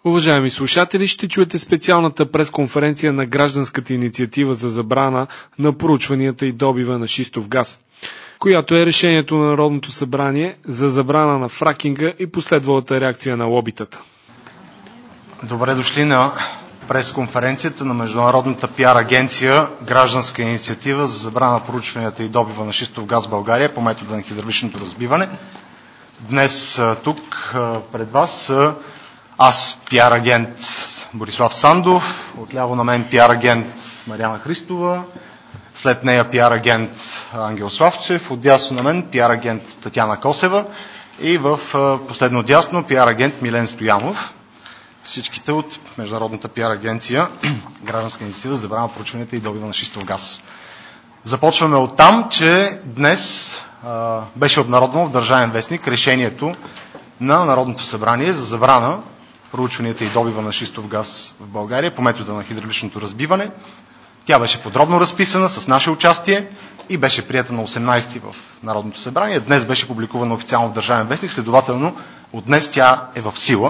Уважаеми слушатели, ще чуете специалната пресконференция на гражданската инициатива за забрана на проучванията и добива на шистов газ, която е решението на Народното събрание за забрана на фракинга и последвалата реакция на лобитата. Добре дошли на пресконференцията на Международната пиар агенция Гражданска инициатива за забрана на проучванията и добива на шистов газ в България по метода на хидравличното разбиване. Днес тук пред вас са аз, пиар агент Борислав Сандов, отляво на мен пиар агент Мариана Христова, след нея пиар агент Ангел Славчев, отдясно на мен пиар агент Татяна Косева и в последно дясно пиар агент Милен Стоянов. Всичките от Международната пиар агенция Гражданска инициатива за забрана на проучванията и добива на шистов газ. Започваме от там, че днес беше обнародвано в Държавен вестник решението на Народното събрание за забрана проучванията и добива на шистов газ в България по метода на хидравличното разбиване. Тя беше подробно разписана с наше участие и беше приета на 18-ти в Народното събрание. Днес беше публикувана официално в Държавен вестник, следователно от днес тя е в сила.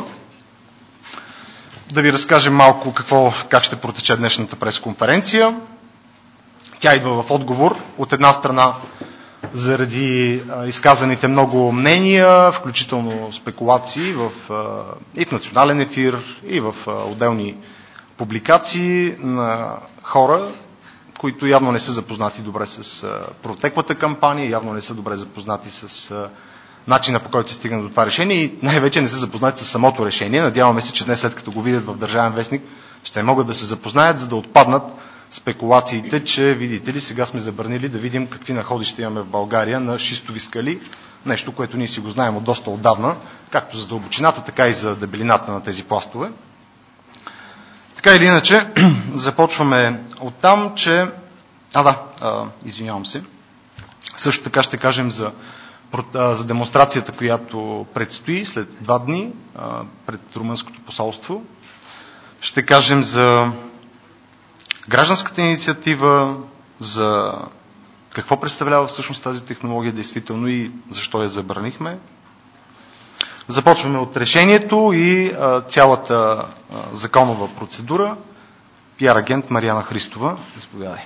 Да ви разкажем малко как ще протече днешната пресконференция. Тя идва в отговор от една страна заради изказаните много мнения, включително спекулации и в национален ефир, и в отделни публикации на хора, които явно не са запознати добре с протеклата кампания, явно не са добре запознати с начина, по който се стигна до това решение и най-вече не са запознати с самото решение. Надяваме се, че днес, след като го видят в Държавен вестник, ще могат да се запознаят, за да отпаднат спекулациите, че, видите ли, сега сме забранили да видим какви находища имаме в България на шистови скали, нещо, което ние си го знаем от доста отдавна, както за дълбочината, така и за дебелината на тези пластове. Така или иначе, започваме от там, че... извинявам се. Също така ще кажем за демонстрацията, която предстои след 2 дни пред Румънското посолство. Ще кажем за гражданската инициатива, за какво представлява всъщност тази технология действително и защо я забранихме. Започваме от решението и цялата законова процедура. Пиар агент Мариана Христова, заповядай.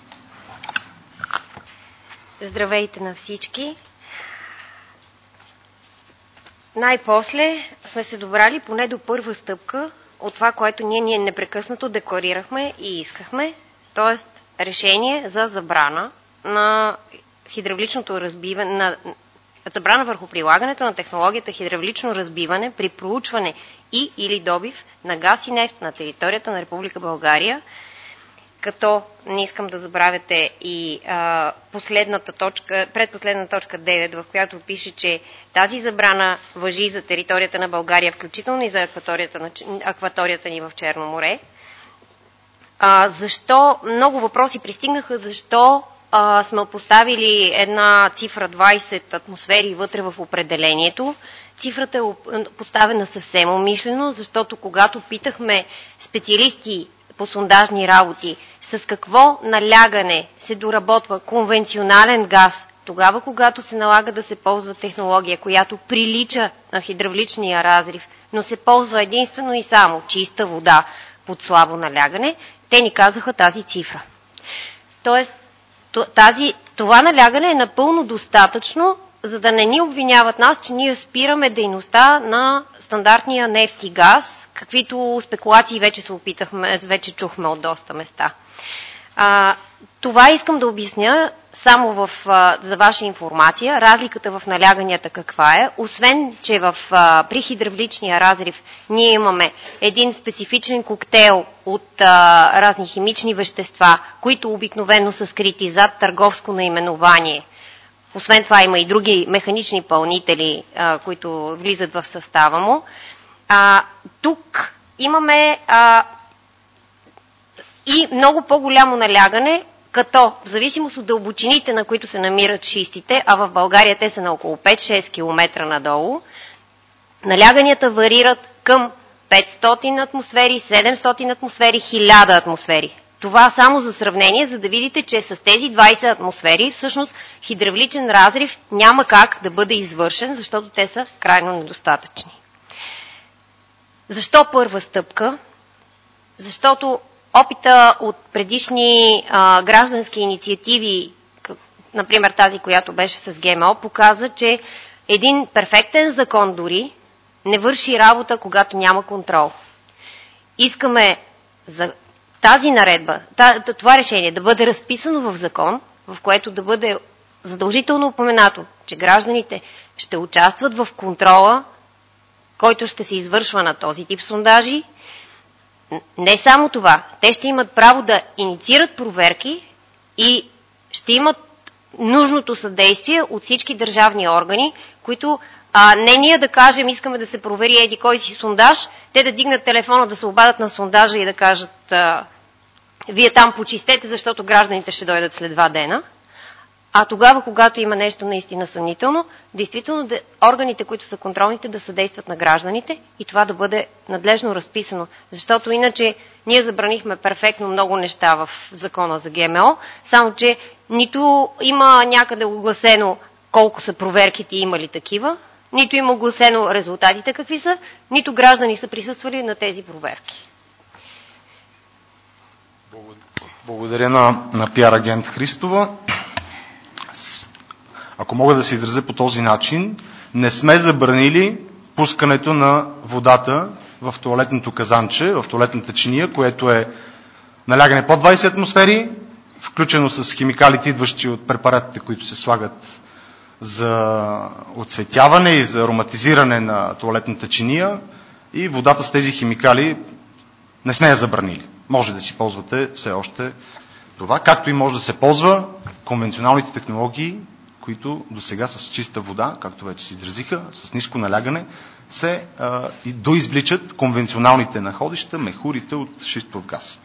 Здравейте на всички! Най-после сме се добрали поне до първа стъпка от това, което ние непрекъснато декларирахме и искахме, т.е. решение за забрана на хидравличното разбиване, забрана върху прилагането на технологията хидравлично разбиване при проучване и или добив на газ и нефт на територията на Република България, като не искам да забравяте и предпоследна точка 9, в която пише, че тази забрана важи за територията на България, включително и за акваторията ни в Черно море. Защо? Много въпроси пристигнаха, защо сме поставили една цифра 20 атмосфери вътре в определението. Цифрата е поставена съвсем умишлено, защото когато питахме специалисти по сондажни работи с какво налягане се доработва конвенционален газ, тогава когато се налага да се ползва технология, която прилича на хидравличния разрив, но се ползва единствено и само чиста вода под слабо налягане, те ни казаха тази цифра. Тоест, това налягане е напълно достатъчно, за да не ни обвиняват нас, че ние спираме дейността на стандартния нефт и газ, каквито спекулации вече чухме от доста места. Това искам да обясня само за ваша информация, разликата в наляганията каква е. Освен, че при хидравличния разрив ние имаме един специфичен коктейл от разни химични вещества, които обикновено са скрити зад търговско наименование. Освен това има и други механични пълнители, които влизат в състава му. Тук имаме и много по-голямо налягане, като в зависимост от дълбочините, на които се намират шистите, а в България те са на около 5-6 км надолу, наляганията варират към 500 атмосфери, 700 атмосфери, 1000 атмосфери. Това само за сравнение, за да видите, че с тези 20 атмосфери всъщност хидравличен разрив няма как да бъде извършен, защото те са крайно недостатъчни. Защо първа стъпка? Защото опита от предишни граждански инициативи, например тази, която беше с ГМО, показа, че един перфектен закон дори не върши работа, когато няма контрол. Искаме за тази наредба, това решение да бъде разписано в закон, в което да бъде задължително упоменато, че гражданите ще участват в контрола, който ще се извършва на този тип сондажи. Не само това, те ще имат право да инициират проверки и ще имат нужното съдействие от всички държавни органи, които не ние да кажем, искаме да се провери еди кой си сондаж, те да дигнат телефона, да се обадят на сондажа и да кажат вие там почистете, защото гражданите ще дойдат след 2 дена. А тогава, когато има нещо наистина съмнително, действително органите, които са контролните, да съдействат на гражданите и това да бъде надлежно разписано. Защото иначе ние забранихме перфектно много неща в закона за ГМО, само че нито има някъде огласено колко са проверките и има ли такива, нито има огласено резултатите какви са, нито граждани са присъствали на тези проверки. Благодаря на пиар агент Христова. Ако мога да се изразя по този начин, не сме забранили пускането на водата в тоалетното казанче, в тоалетната чиния, което е налягане под 20 атмосфери, включено с химикалите, идващи от препаратите, които се слагат за оцветяване и за ароматизиране на тоалетната чиния, и водата с тези химикали не сме я забранили. Може да си ползвате все още това, както и може да се ползва конвенционалните технологии, които до сега с чиста вода, както вече се изразиха, с ниско налягане, се доизбличат конвенционалните находища, мехурите от шистов газ.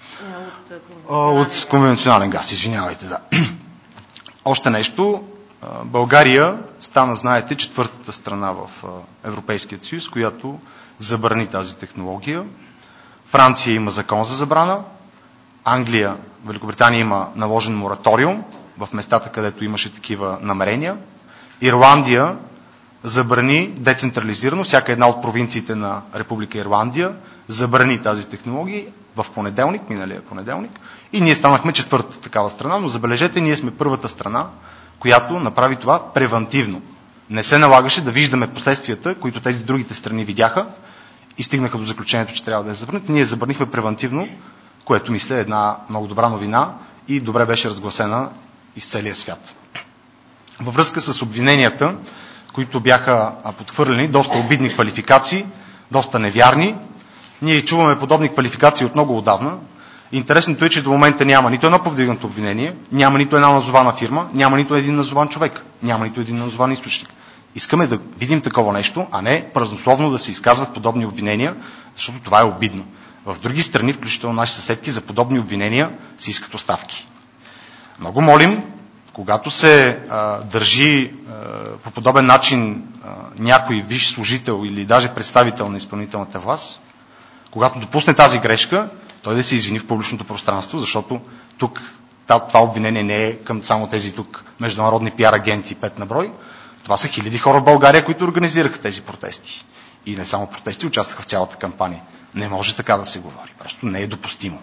От конвенционален газ, извинявайте, да. Още нещо. България стана, знаете, 4-та страна в Европейския съюз, която забрани тази технология. Франция има закон за забрана, Англия, Великобритания има наложен мораториум в местата, където имаше такива намерения. Ирландия забрани децентрализирано, всяка една от провинциите на Република Ирландия забрани тази технология в понеделник, миналия понеделник, и ние станахме 4-та такава страна, но забележете, ние сме първата страна, която направи това превантивно. Не се налагаше да виждаме последствията, които тези другите страни видяха и стигнаха до заключението, че трябва да я забранят. Ние забранихме превантивно, което мисля е една много добра новина и добре беше разгласена из целия свят. Във връзка с обвиненията, които бяха подхвърлени, доста обидни квалификации, доста невярни, ние чуваме подобни квалификации от много отдавна. Интересното е, че до момента няма нито едно повдигнато обвинение, няма нито една назована фирма, няма нито един назован човек, няма нито един назован източник. Искаме да видим такова нещо, а не празнословно да се изказват подобни обвинения, защото това е обидно. В други страни, включително наши съседки, за подобни обвинения се искат оставки. Много молим, когато се държи по подобен начин някой висш служител или даже представител на изпълнителната власт, когато допусне тази грешка, той да се извини в публичното пространство, защото тук това обвинение не е към само тези тук международни пиар агенти, 5 на брой. Това са хиляди хора в България, които организираха тези протести. И не само протести, участваха в цялата кампания. Не може така да се говори. Просто не е допустимо.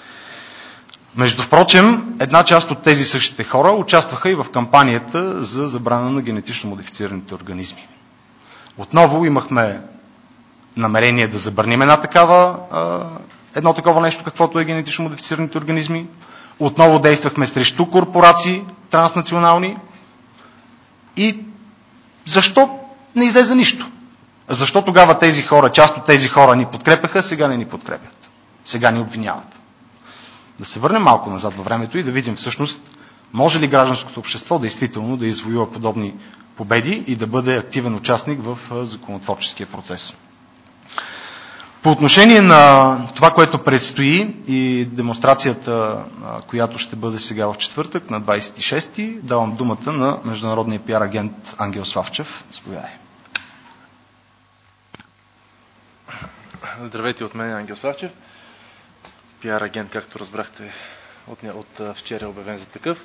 Между впрочем, една част от тези същите хора участваха и в кампанията за забрана на генетично модифицираните организми. Отново имахме намерение да забраним едно такова нещо, каквото е генетично модифицираните организми. Отново действахме срещу корпорации транснационални. И защо не излезе нищо? Защо тогава тези хора, част от тези хора ни подкрепяха, сега не ни подкрепят? Сега ни обвиняват. Да се върнем малко назад във времето и да видим всъщност, може ли гражданското общество действително да извоюва подобни победи и да бъде активен участник в законотворческия процес. По отношение на това, което предстои и демонстрацията, която ще бъде сега в четвъртък, на 26-ти, давам думата на международния пиар агент Ангел Славчев. Заповядай. Здравейте от мен, Ангел Славчев. Пиар агент, както разбрахте, от вчера е обявен за такъв.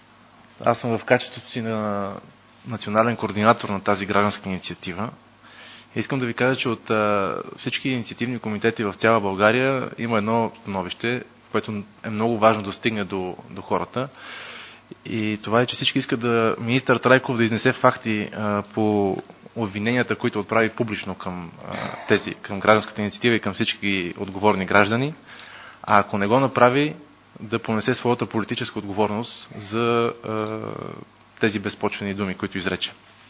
Аз съм в качеството си на национален координатор на тази гражданска инициатива Искам да ви кажа, че от всички инициативни комитети в цяла България има едно становище, което е много важно да стигне до хората. И това е, че всички искат министър Трайков да изнесе факти по обвиненията, които отправи публично към гражданската инициатива и към всички отговорни граждани. А ако не го направи, да понесе своята политическа отговорност за тези безпочвени думи, които изрече.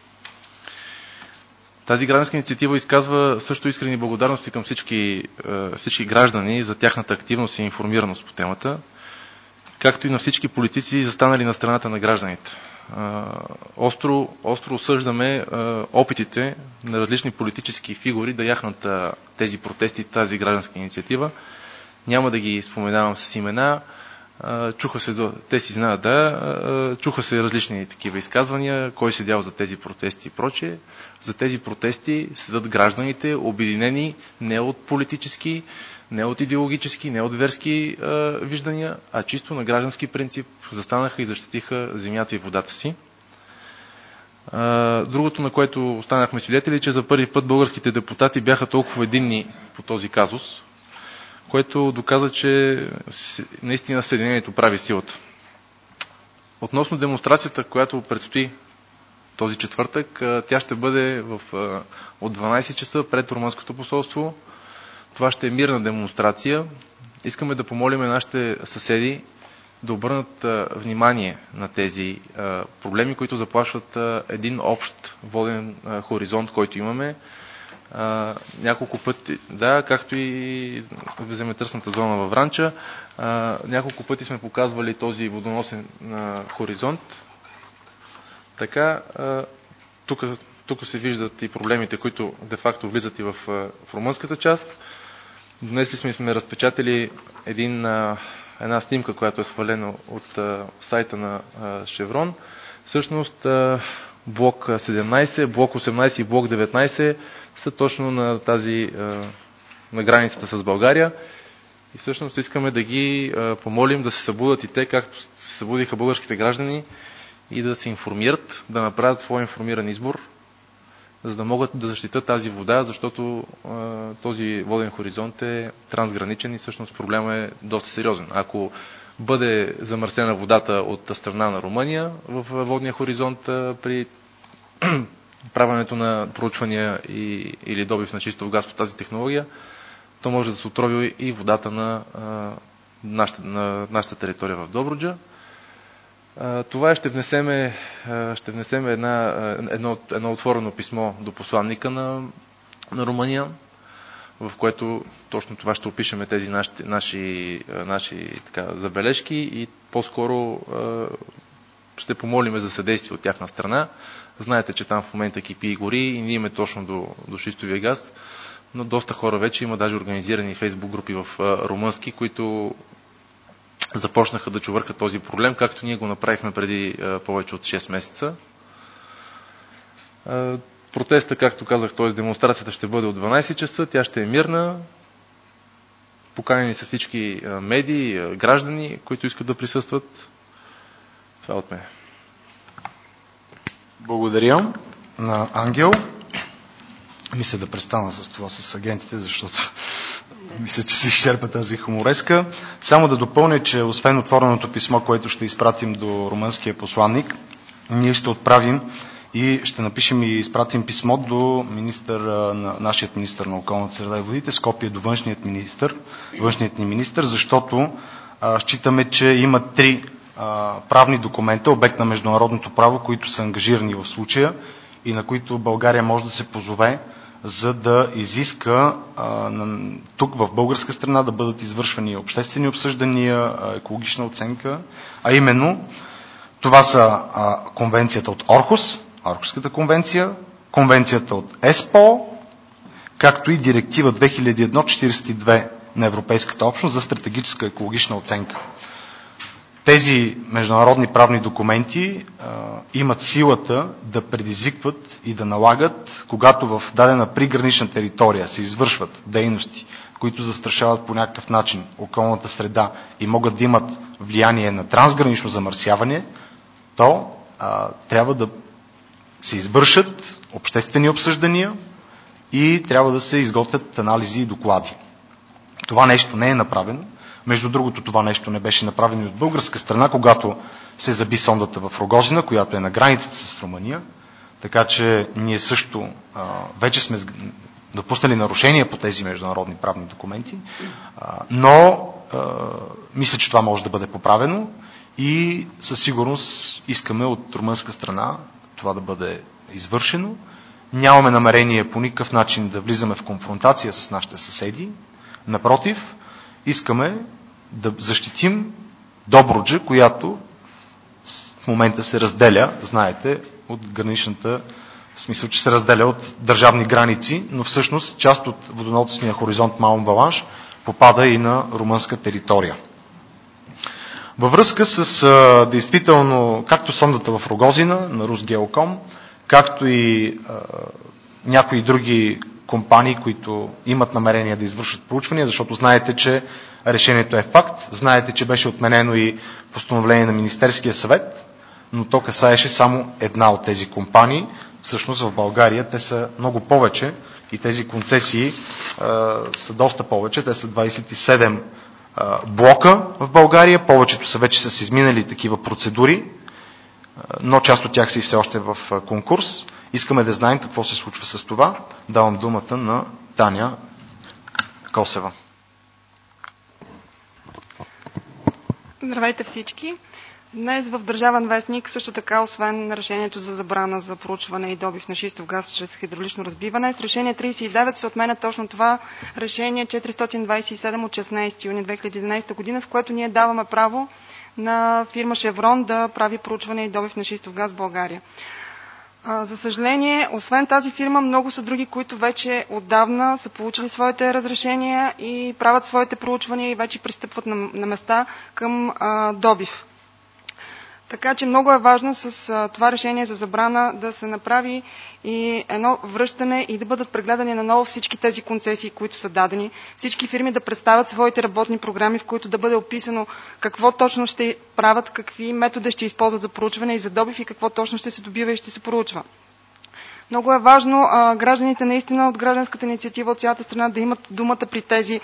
Тази гражданска инициатива изказва също искрени благодарности към всички граждани за тяхната активност и информираност по темата, както и на всички политици, застанали на страната на гражданите. Остро осъждаме опитите на различни политически фигури да яхнат тези протести, тази гражданска инициатива. Няма да ги споменавам с имена. Чуха се, те си знаят, чуха се различни такива изказвания, кой седял за тези протести и прочее. За тези протести седят гражданите, обединени не от политически, не от идеологически, не от верски виждания, а чисто на граждански принцип застанаха и защитиха земята и водата си. Другото, на което останахме свидетели, че за първи път българските депутати бяха толкова единни по този казус, което доказа, че наистина Съединението прави силата. Относно демонстрацията, която предстои този четвъртък, тя ще бъде от 12 часа пред Румънското посолство. Това ще е мирна демонстрация. Искаме да помолим нашите съседи да обърнат внимание на тези проблеми, които заплашват един общ воден хоризонт, който имаме. Няколко пъти, както и земетръсната зона във Вранча, няколко пъти сме показвали този водоносен хоризонт. Така, тук се виждат и проблемите, които де-факто влизат и в румънската част. Днес сме разпечатали една снимка, която е свалена от сайта на Шеврон. Всъщност блок 17, блок 18 и блок 19 са точно на границата с България. И всъщност искаме да ги помолим да се събудат и те, както се събудиха българските граждани, и да се информират, да направят своя информиран избор, за да могат да защитат тази вода, защото този воден хоризонт е трансграничен и всъщност проблема е доста сериозен. Ако бъде замърсена водата от страна на Румъния в водния хоризонт при правенето на проучвания или добив на чистов газ по тази технология, то може да се отрови и водата на нашата територия в Добруджа. Това ще внесем едно отворено писмо до посланника на Румъния, в което точно това ще опишеме тези наши забележки и по-скоро ще помолиме за съдействие от тяхна страна. Знаете, че там в момента кипи и гори и ние имаме точно до шистовия газ, но доста хора вече има даже организирани фейсбук групи в румънски, които започнаха да чувъркат този проблем, както ние го направихме преди повече от 6 месеца. Протеста, както казах, т.е. демонстрацията ще бъде от 12 часа, тя ще е мирна. Поканени са всички медии, граждани, които искат да присъстват. Това е от мен. Благодаря на Ангел. Мисля да престана с това с агентите, защото мисля, че се изчерпа тази хумореска. Само да допълня, че освен отвореното писмо, което ще изпратим до румънския посланник, ние ще отправим и ще напишем и изпратим писмо до нашият министър на околната среда и водите, с копие до външният ни министър, защото считаме, че има 3 правни документа, обект на международното право, които са ангажирани в случая и на които България може да се позове, за да изиска тук в българска страна да бъдат извършвани обществени обсъждания, екологична оценка, а именно това са конвенцията от Орхус, Орхуската конвенция, конвенцията от ЕСПО, както и директива 2001/42 на Европейската общност за стратегическа екологична оценка. Тези международни правни документи имат силата да предизвикват и да налагат, когато в дадена пригранична територия се извършват дейности, които застрашават по някакъв начин околната среда и могат да имат влияние на трансгранично замърсяване, то трябва да се извършат обществени обсъждания и трябва да се изготвят анализи и доклади. Това нещо не е направено. Между другото, това нещо не беше направено и от българска страна, когато се заби сондата в Рогозина, която е на границата с Румъния. Така че ние също вече сме допуснали нарушения по тези международни правни документи, но мисля, че това може да бъде поправено и със сигурност искаме от румънска страна това да бъде извършено. Нямаме намерение по никакъв начин да влизаме в конфронтация с нашите съседи. Напротив, искаме да защитим Добруджа, която в момента се разделя, знаете, от граничната, в смисъл, че се разделя от държавни граници, но всъщност част от водоносния хоризонт Маун Валанш попада и на румънска територия. Във връзка с действително, както сондата в Рогозина на Русгеоком, както и някои други компании, които имат намерение да извършат проучвания, защото знаете, че решението е факт, знаете, че беше отменено и постановление на Министерския съвет, но то касаеше само една от тези компании. Всъщност в България те са много повече и тези концесии са доста повече. Те са 27 блока в България, повечето са вече с изминали такива процедури, но част от тях са и все още в конкурс. Искаме да знаем какво се случва с това. Давам думата на Таня Косева. Здравейте всички! Днес в Държавен вестник също така, освен решението за забрана за проучване и добив на шистов газ чрез хидравлично разбиване, с решение 39 се отменя точно това решение 427 от 16 юни 2011 година, с което ние даваме право на фирма Шеврон да прави проучване и добив на шистов газ в България. За съжаление, освен тази фирма, много са други, които вече отдавна са получили своите разрешения и правят своите проучвания и вече пристъпват на места към добив. Така че много е важно с това решение за забрана да се направи и едно връщане и да бъдат прегледани наново всички тези концесии, които са дадени. Всички фирми да представят своите работни програми, в които да бъде описано какво точно ще правят, какви методи ще използват за проучване и за добив и какво точно ще се добива и ще се проучва. Много е важно гражданите наистина от гражданската инициатива от цялата страна да имат думата при тези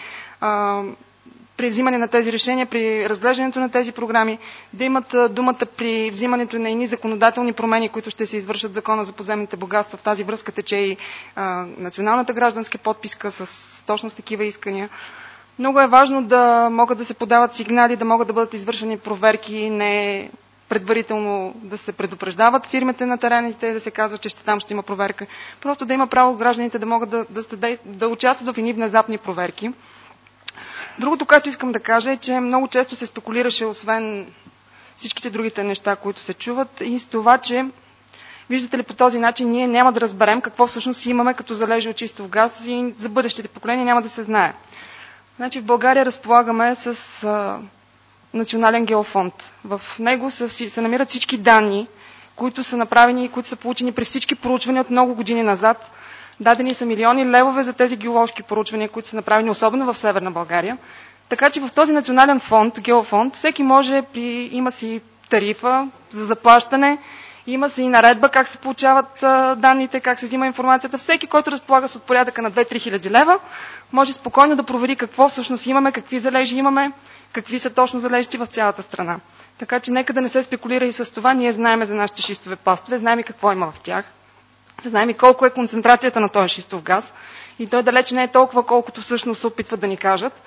при взимане на тези решения, при разглеждането на тези програми, да имат думата при взимането на едни законодателни промени, които ще се извършат в Закона за подземните богатства. В тази връзка тече и националната гражданска подписка с точно с такива искания. Много е важно да могат да се подават сигнали, да могат да бъдат извършени проверки, не предварително да се предупреждават фирмите на терените, да се казва, че там ще има проверка. Просто да има право гражданите да могат да участват в едни внезапни проверки. Другото, което искам да кажа е, че много често се спекулираше, освен всичките другите неща, които се чуват, и с това, че виждате ли по този начин ние няма да разберем какво всъщност имаме като залежи от чистов газ и за бъдещите поколения няма да се знае. Значи в България разполагаме с Национален геофонд. В него се намират всички данни, които са направени и които са получени през всички проучвания от много години назад. Дадени са милиони левове за тези геоложки проучвания, които са направени особено в Северна България. Така че в този национален фонд, геофонд, всеки може, има си тарифа за заплащане, има си и наредба как се получават данните, как се взима информацията. Всеки, който разполага с от порядъка на 2-3 хиляди лева, може спокойно да провери какво всъщност имаме, какви залежи имаме, какви са точно залежите в цялата страна. Така че нека да не се спекулира и с това. Ние знаем за нашите шистове пластове, знаем и какво има в тях. Знаем и колко е концентрацията на този шистов газ. И той далеч не е толкова, колкото всъщност се опитват да ни кажат.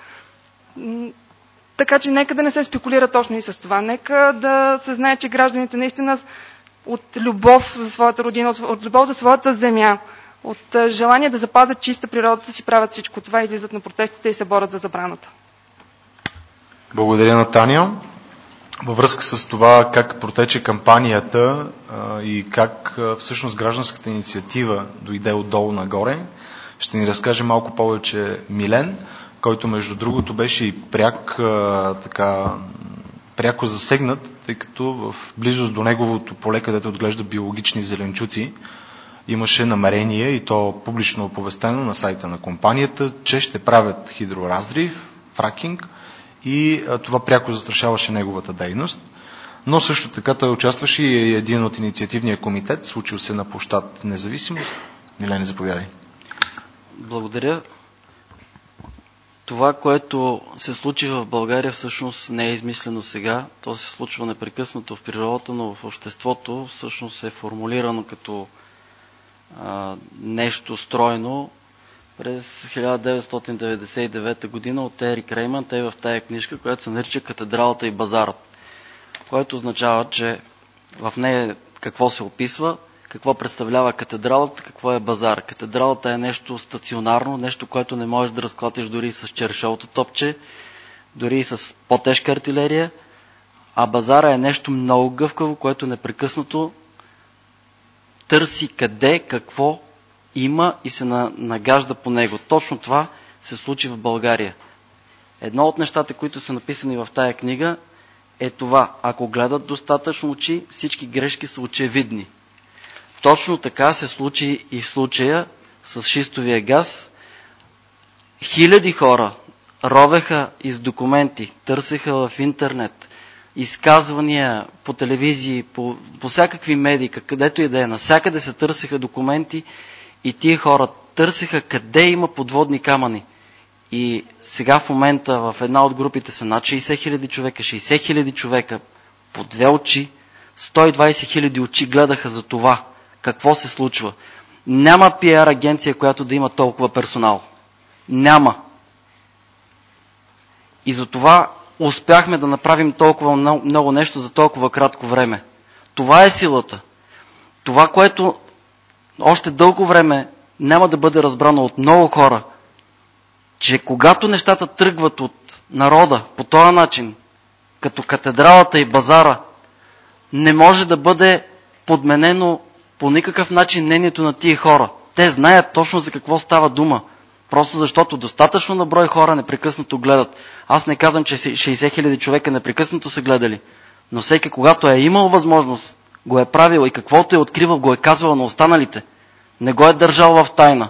Така че нека да не се спекулира точно и с това. Нека да се знае, че гражданите наистина от любов за своята родина, от любов за своята земя, от желание да запазят чиста природата си правят всичко това, излизат на протестите и се борят за забраната. Благодаря на Таня. Във връзка с това как протече кампанията и как всъщност гражданската инициатива дойде отдолу нагоре, ще ни разкаже малко повече Милен, който между другото беше и пряко засегнат, тъй като в близост до неговото поле, където отглежда биологични зеленчуци, имаше намерение, и то публично оповестено на сайта на компанията, че ще правят хидроразрив, фракинг, и това пряко застрашаваше неговата дейност. Но също така той участваше и един от инициативния комитет, случил се на площад Независимост. Милен, заповядай. Благодаря. Това, което се случи в България, всъщност не е измислено сега. То се случва непрекъснато в природата, но в обществото всъщност е формулирано като нещо стройно през 1999 година от Ерик Рейман. Те в тая книжка, която се нарича "Катедралата и базарът", което означава, че в нея какво се описва, какво представлява катедралата, какво е базар. Катедралата е нещо стационарно, нещо, което не можеш да разклатиш дори с чершовото топче, дори и с по-тежка артилерия, а базара е нещо много гъвкаво, което непрекъснато търси къде, какво има и се нагажда по него. Точно това се случи в България. Едно от нещата, които са написани в тая книга, е това: ако гледат достатъчно очи, всички грешки са очевидни. Точно така се случи и в случая с шистовия газ. Хиляди хора ровеха из документи, търсеха в интернет, изказвания по телевизии, по всякакви медии, където и да е, навсякъде се търсеха документи и тия хора търсеха къде има подводни камъни. И сега в момента в една от групите са над 60 хиляди човека, 60 хиляди човека по две очи, 120 хиляди очи гледаха за това какво се случва. Няма PR агенция, която да има толкова персонал. Няма. И за това успяхме да направим толкова много нещо за толкова кратко време. Това е силата. Това, което още дълго време няма да бъде разбрано от много хора, че когато нещата тръгват от народа по този начин, като катедралата и базара, не може да бъде подменено по никакъв начин мнението на тия хора. Те знаят точно за какво става дума. Просто защото достатъчно на брой хора непрекъснато гледат. Аз не казвам, че 60 хиляди човека непрекъснато са гледали, но всеки, когато е имал възможност, го е правил и каквото е откривал, го е казвал на останалите. Не го е държал в тайна.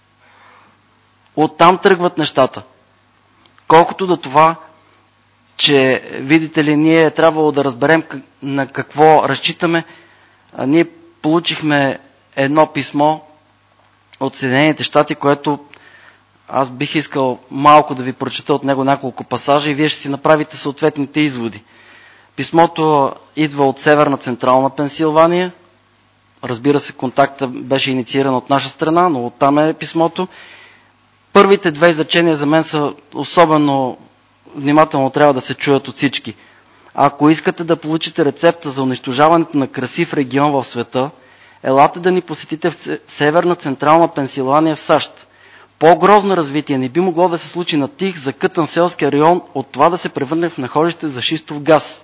Оттам тръгват нещата. Колкото до това, че, видите ли, ние е трябвало да разберем на какво разчитаме, ние получихме едно писмо от Съединените щати, което аз бих искал малко да ви прочета от него няколко пасажа и вие ще си направите съответните изводи. Писмото идва от Северна Централна Пенсилвания. Разбира се, контакта беше иницииран от наша страна, но оттам е писмото. Първите две изречения за мен са особено внимателно, трябва да се чуят от всички. Ако искате да получите рецепта за унищожаването на красив регион в света, елате да ни посетите в Северна Централна Пенсилвания в САЩ. По-грозно развитие не би могло да се случи на тих, закътан селски район от това да се превърне в находище за шистов газ.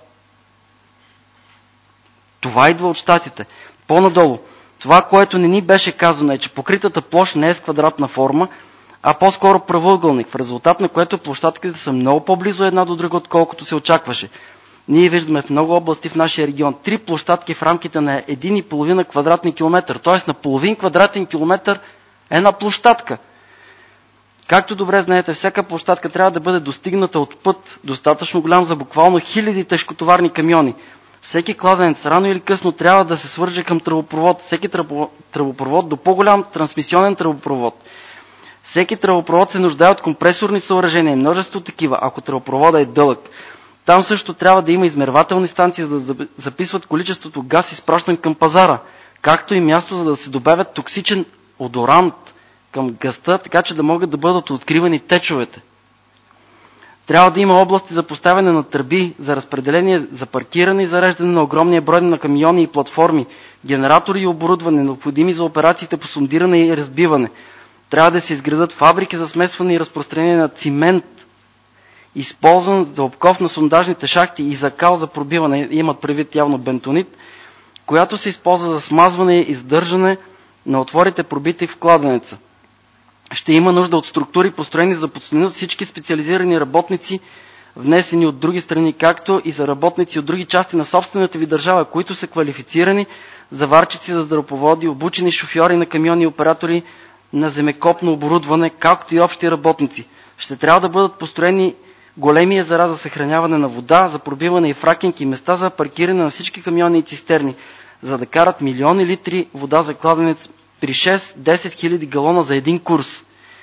Това идва от щатите. По-надолу, това, което не ни беше казано, е, че покритата площ не е с квадратна форма, а по-скоро правоъгълник, в резултат на което площадките са много по-близо една до друга, отколкото се очакваше. Ние виждаме в много области в нашия регион 3 площадки в рамките на 1,5 квадратни километър, т.е. на половин квадратен километър една площадка. Както добре знаете, всяка площадка трябва да бъде достигната от път, достатъчно голям за буквално хиляди тежкотоварни камиони. Всеки кладенец рано или късно трябва да се свърже към тръбопровод, всеки тръбопровод до по-голям трансмисионен тръбопровод. Всеки тръбопровод се нуждае от компресорни съоръжения, множество такива, ако тръбопровода е дълъг. Там също трябва да има измервателни станции, за да записват количеството газ, изпращан към пазара, както и място, за да се добавят токсичен одорант към газта, така че да могат да бъдат откривани течовете. Трябва да има области за поставяне на тръби, за разпределение, за паркиране и зареждане на огромния брой на камиони и платформи, генератори и оборудване, необходими за операциите по сондиране и разбиване. Трябва да се изградат фабрики за смесване и разпространение на цимент, използван за обков на сондажните шахти и за кал за пробиване, имат предвид явно бентонит, която се използва за смазване и издържане на отворите, пробити в кладенеца. Ще има нужда от структури, построени за да подсигурят всички специализирани работници, внесени от други страни, както и за работници от други части на собствената ви държава, които са квалифицирани заварчици за дървопроводи, обучени шофьори на камиони и оператори на земекопно оборудване, както и общи работници. Ще трябва да бъдат построени големи езера за съхраняване на вода, за пробиване и фракинг и места за паркиране на всички камиони и цистерни, за да карат милиони литри вода за кладенец при 6-10 хиляди галона за един курс.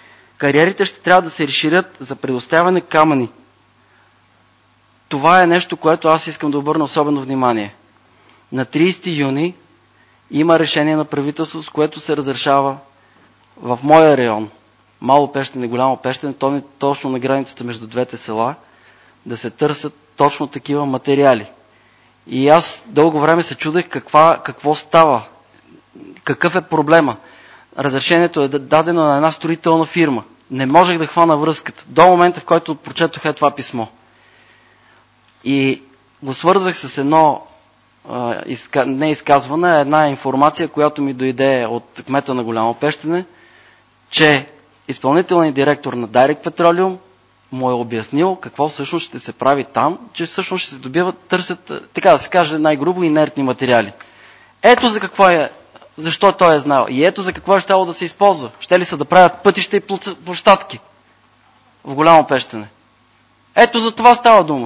Кариерите ще трябва да се разширят за предоставяне камъни. Това е нещо, което аз искам да обърна особено внимание. На 30 юни има решение на правителството, с което се разрешава в моя район, Мало Пещене, Голямо Пещене, точно на границата между двете села, да се търсят точно такива материали. И аз дълго време се чудех какво става, какъв е проблема. Разрешението е дадено на една строителна фирма. Не можех да хвана връзката. До момента, в който прочетох това писмо. И го свързах с едно не изказване, а една информация, която ми дойде от кмета на Голямо Пещене, че изпълнителният директор на Direct Petroleum му е обяснил какво всъщност ще се прави там, че всъщност ще се добиват, търсят, така да се каже най-грубо, инертни материали. Ето за какво защо той е знал. И ето за какво е щяло да се използва. Ще ли са да правят пътища и площадки в Голямо Пещене. Ето за това става дума.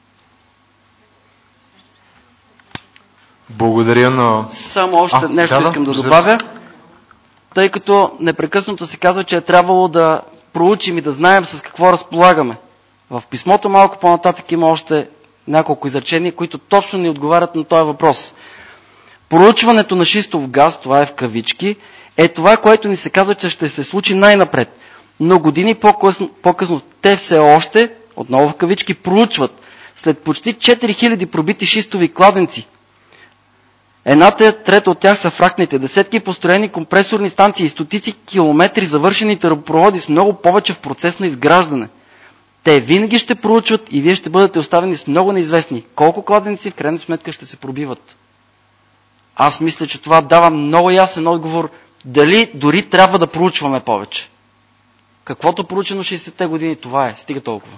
Благодаря на... Само още нещо искам да добавя. Тъй като непрекъснато се казва, че е трябвало да проучим и да знаем с какво разполагаме. В писмото малко по-нататък има още няколко изречения, които точно ни отговарят на този въпрос. Проучването на шистов газ, това е в кавички, е това, което ни се казва, че ще се случи най-напред. Но години по-късно те все още, отново в кавички, проучват. След почти 4000 пробити шистови кладенци, едната трета от тях са фракните, десетки построени компресорни станции и стотици километри завършени тръбопроводи с много повече в процес на изграждане. Те винаги ще проучват и вие ще бъдете оставени с много неизвестни. Колко кладенци в крайна сметка ще се пробиват? Аз мисля, че това дава много ясен отговор дали дори трябва да проучваме повече. Каквото проучено 60-те години, това е. Стига толкова.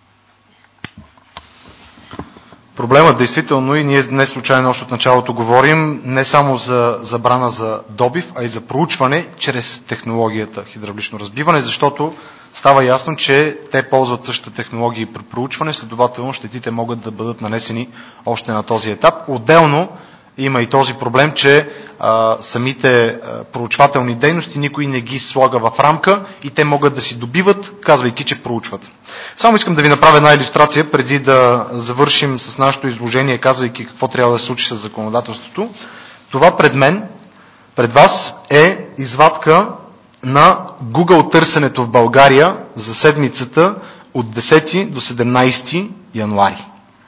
Проблемът действително, и ние не случайно още от началото говорим, не само за забрана за добив, а и за проучване чрез технологията хидравлично разбиване, защото става ясно, че те ползват същата технология при проучване, следователно щетите могат да бъдат нанесени още на този етап. Отделно има и този проблем, че самите проучвателни дейности никой не ги слага в рамка и те могат да си добиват, казвайки, че проучват. Само искам да ви направя една илюстрация, преди да завършим с нашето изложение, казвайки какво трябва да се случи с законодателството. Това пред мен, пред вас е извадка на Google търсенето в България за седмицата от 10 до 17 януари.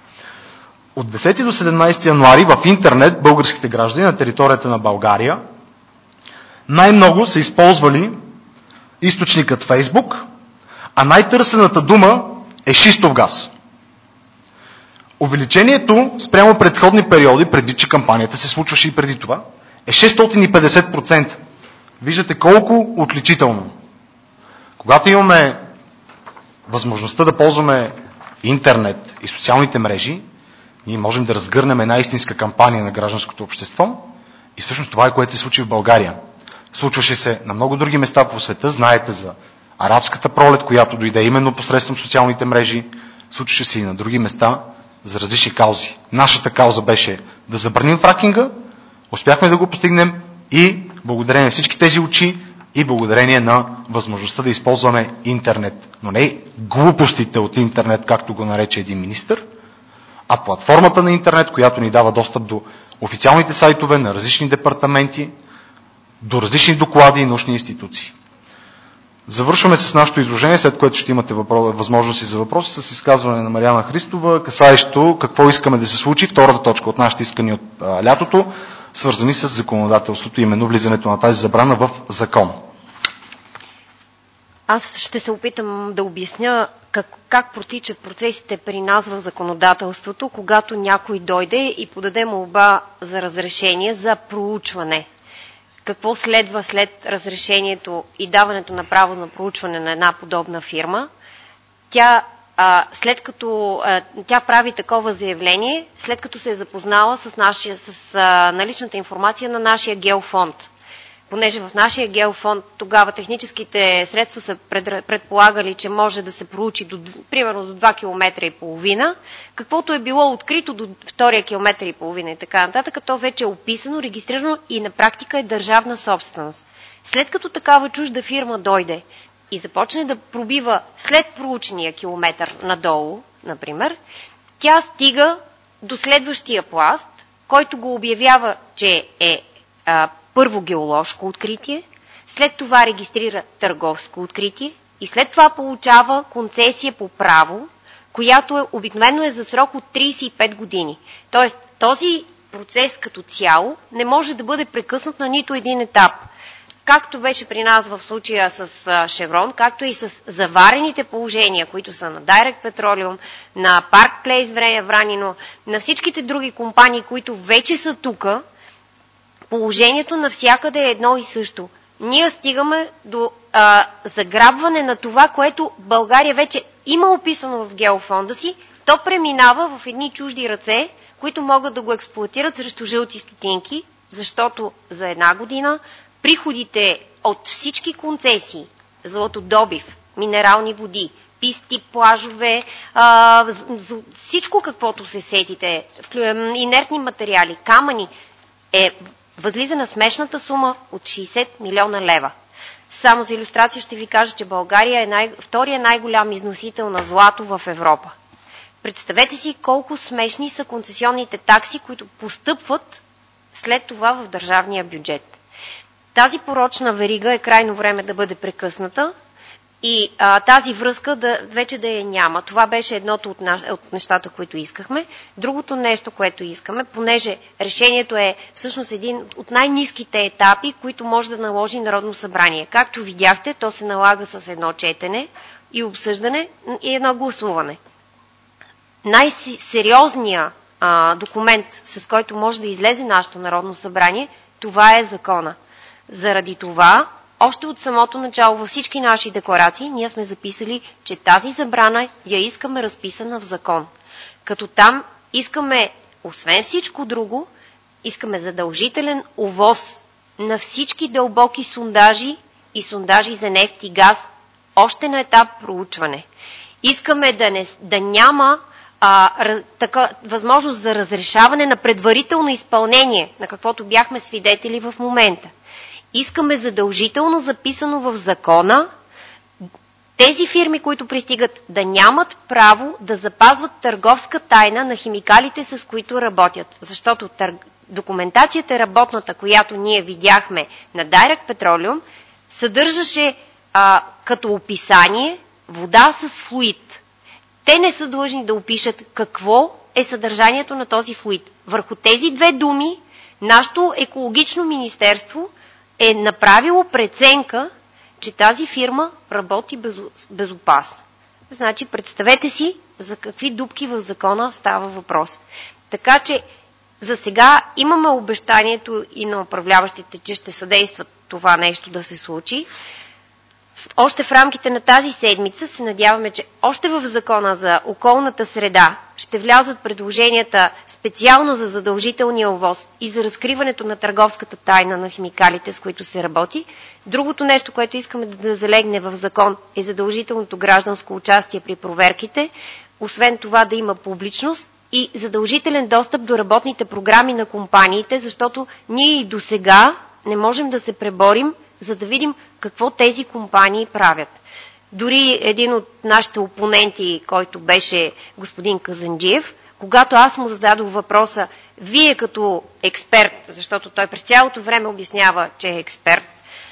От 10 до 17 януари в интернет българските граждани на територията на България най-много са използвали източникът Facebook, а най-търсената дума е шистов газ. Увеличението спрямо предходни периоди, предвид че кампанията се случваше и преди това, е 650%. Виждате колко отличително. Когато имаме възможността да ползваме интернет и социалните мрежи, ние можем да разгърнем една истинска кампания на гражданското общество и всъщност това е, което се случи в България. Случваше се на много други места по света. Знаете за арабската пролет, която дойде именно посредством социалните мрежи. Случваше се и на други места за различни каузи. Нашата кауза беше да забраним фракинга, успяхме да го постигнем и благодарение на всички тези очи и благодарение на възможността да използваме интернет. Но не глупостите от интернет, както го нарече един министър, а платформата на интернет, която ни дава достъп до официалните сайтове на различни департаменти, до различни доклади и научни институции. Завършваме с нашето изложение, след което ще имате възможности за въпроси, с изказване на Мариана Христова, касаещо какво искаме да се случи, втората точка от нашите искания от лятото, свързани с законодателството, именно влизането на тази забрана в закон. Аз ще се опитам да обясня как протичат процесите при нас в законодателството, когато някой дойде и подаде молба за разрешение за проучване. Какво следва след разрешението и даването на право на проучване на една подобна фирма? След като тя прави такова заявление, след като се е запознала с наличната информация на нашия геофонд. Понеже в нашия геофонд тогава техническите средства са предполагали, че може да се проучи примерно до 2 км и половина, каквото е било открито до 2 км и половина и така нататък, то вече е описано, регистрирано и на практика е държавна собственост. След като такава чужда фирма дойде, и започне да пробива след проучения километър надолу, например, тя стига до следващия пласт, който го обявява, че е първо геоложко откритие, след това регистрира търговско откритие и след това получава концесия по право, която обикновено е за срок от 35 години. Тоест, този процес като цяло не може да бъде прекъснат на нито един етап. Както беше при нас в случая с Шеврон, както и с заварените положения, които са на Direct Petroleum, на Park Place Вранино, на всичките други компании, които вече са тук, положението навсякъде е едно и също. Ние стигаме до заграбване на това, което България вече има описано в геофонда си, то преминава в едни чужди ръце, които могат да го експлоатират срещу жълти стотинки, защото за една година приходите от всички концесии, златодобив, минерални води, писти, плажове, всичко каквото се сетите, инертни материали, камъни, възлиза на смешната сума от 60 милиона лева. Само за илюстрация ще ви кажа, че България е втория най-голям износител на злато в Европа. Представете си колко смешни са концесионните такси, които постъпват след това в държавния бюджет. Тази порочна верига е крайно време да бъде прекъсната и тази връзка вече да я няма. Това беше едното от нещата, които искахме. Другото нещо, което искаме, понеже решението е всъщност един от най-ниските етапи, които може да наложи Народно събрание. Както видяхте, то се налага с едно четене и обсъждане и едно гласуване. Най-сериозният документ, с който може да излезе нашето Народно събрание, това е закона. Заради това, още от самото начало във всички наши декларации, ние сме записали, че тази забрана я искаме разписана в закон. Като там искаме, освен всичко друго, искаме задължителен ОВОз на всички дълбоки сондажи и сондажи за нефт и газ, още на етап проучване. Искаме да няма възможност за разрешаване на предварително изпълнение, на каквото бяхме свидетели в момента. Искаме задължително записано в закона тези фирми, които пристигат, да нямат право да запазват търговска тайна на химикалите, с които работят. Защото документацията работната, която ние видяхме на Direct Petroleum, съдържаше като описание вода с флуид. Те не са длъжни да опишат какво е съдържанието на този флуид. Върху тези две думи нашето екологично министерство е направило преценка, че тази фирма работи безопасно. Значи, представете си за какви дупки в закона става въпрос. Така че, за сега имаме обещанието и на управляващите, че ще съдействат това нещо да се случи. Още в рамките на тази седмица се надяваме, че още в закона за околната среда ще влязат предложенията специално за задължителния ОВОз и за разкриването на търговската тайна на химикалите, с които се работи. Другото нещо, което искаме да залегне в закон, е задължителното гражданско участие при проверките. Освен това да има публичност и задължителен достъп до работните програми на компаниите, защото ние и досега не можем да се преборим, за да видим какво тези компании правят. Дори един от нашите опоненти, който беше господин Казанджиев, когато аз му зададох въпроса, вие като експерт, защото той през цялото време обяснява, че е експерт,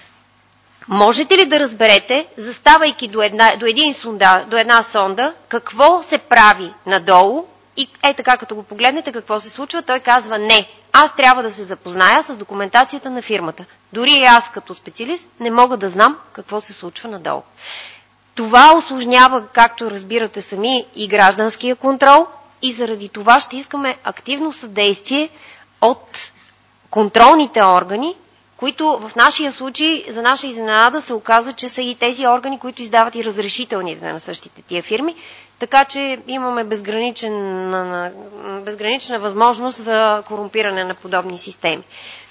можете ли да разберете, заставайки до една сонда, какво се прави надолу и така като го погледнете какво се случва, той казва не, аз трябва да се запозная с документацията на фирмата. Дори и аз като специалист не мога да знам какво се случва надолу. Това усложнява, както разбирате сами, и гражданския контрол и заради това ще искаме активно съдействие от контролните органи, които в нашия случай, за наша изненада, се оказа, че са и тези органи, които издават и разрешителните на същите тия фирми, така че имаме безгранична възможност за корумпиране на подобни системи.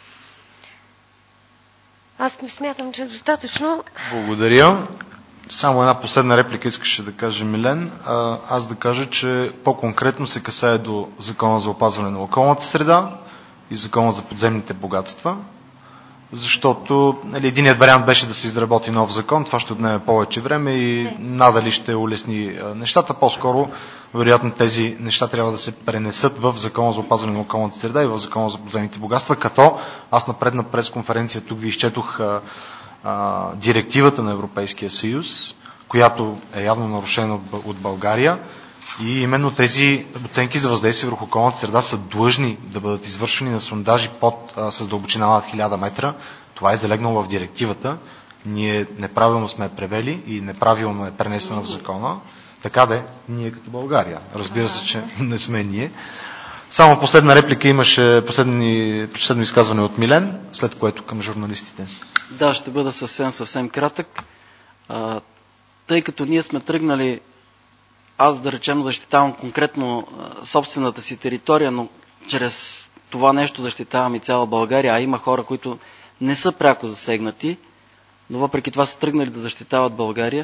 Аз не смятам, че е достатъчно. Благодаря. Само една последна реплика искаше да каже Милен. Аз да кажа, че по-конкретно се касае до Закона за опазване на околната среда и Закона за подземните богатства. защото единият вариант беше да се изработи нов закон, това ще отнеме повече време и надали ще улесни нещата. По-скоро, вероятно, тези неща трябва да се пренесат в Закона за опазване на околната среда и в Закона за подземните богатства, като аз на предна пресконференция тук ви изчетох директивата на Европейския съюз, която е явно нарушена от България. И именно тези оценки за въздействие върху околната среда са длъжни да бъдат извършвани на сондажи с дълбочина над 1000 метра. Това е залегнало в директивата. Ние неправилно сме превели и неправилно е пренесена в закона. Така де, ние като България. Разбира се, че не сме ние. Само последна реплика имаше, последно изказване от Милен, след което към журналистите. Да, ще бъда съвсем кратък. Тъй като ние сме тръгнали, аз да речем защитавам конкретно собствената си територия, но чрез това нещо защитавам и цяла България, а има хора, които не са пряко засегнати, но въпреки това са тръгнали да защитават България.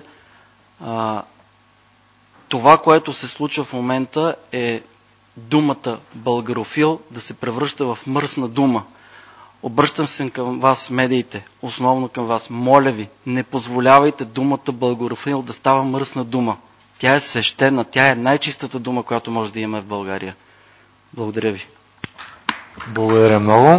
Това, което се случва в момента, е думата българофил да се превръща в мръсна дума. Обръщам се към вас, медиите, основно към вас. Моля ви, не позволявайте думата българофил да става мръсна дума. Тя е свещена, тя е най-чистата дума, която може да имаме в България. Благодаря ви. Благодаря много.